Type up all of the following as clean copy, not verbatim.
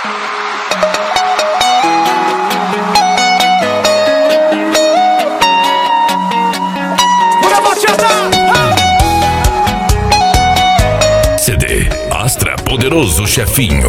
CD Astra Poderoso Chefinho.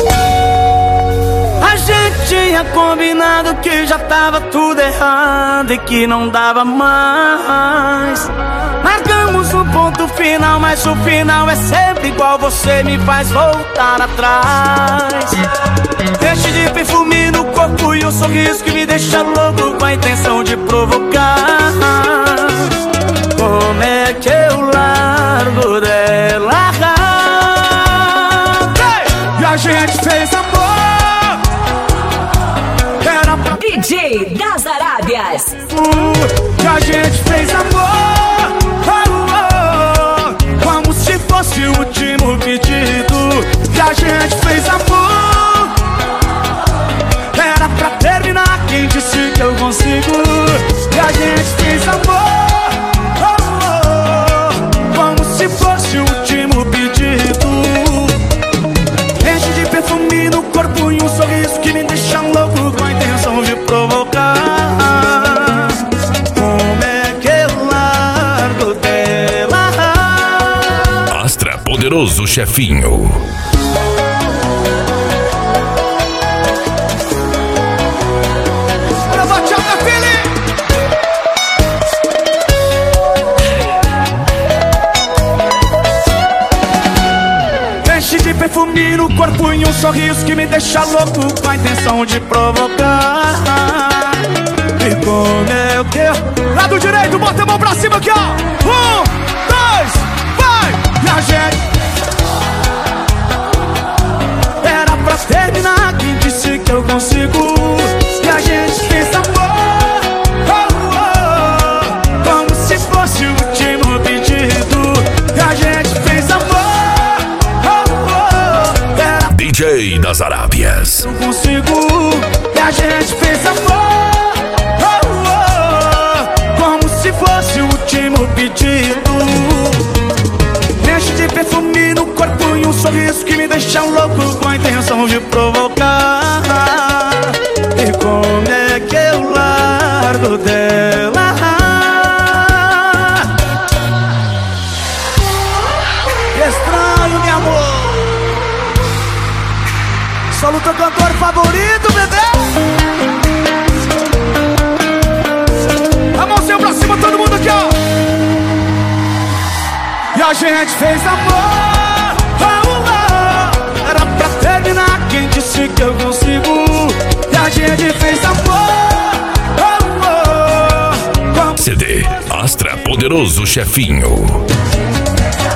A gente tinha combinado que já tava tudo errado e que não dava mais. Marcamos um ponto final, mas o final é sempre igual. Você me faz voltar atrás. Enche de perfume no corpo e um sorriso que me deixa louco com a intenção de provocar. Como é que eu largo dela? E a gente fez amor. Era pra DJ das Arábias. E a gente fez amor, como se fosse o último pedido. E a gente fez amor. Era pra terminar, quem disse que eu consigo? E a gente fez amor, como se fosse o último pedido. Enche de perfume no corpo e um sorriso que me deixa louco com a intenção de provocar. Como é que eu largo dela? Astra Poderoso Chefinho. Perfume no corpo e um sorriso que me deixa louco com a intenção de provocar. E como é que eu... Lado direito, bota a mão pra cima aqui, ó. 1, 2, vai! E a gente... Era pra terminar, quem disse que eu consigo? E a gente fez amor, como se fosse o último pedido. E a gente fez amor. DJ das Arábias. Não consigo, e a gente fez amor, como se fosse o último pedido. Enche de perfume no corpo e um sorriso que me deixa louco com a intenção de provocar. E como é que eu largo dela? Estranho, meu amor. Solo teu cantor favorito, bebê. A mãozinha pra cima, todo mundo aqui, ó. E a gente fez amor, era pra terminar, quem disse que eu consigo? E a gente fez amor, CD Astra Poderoso Chefinho.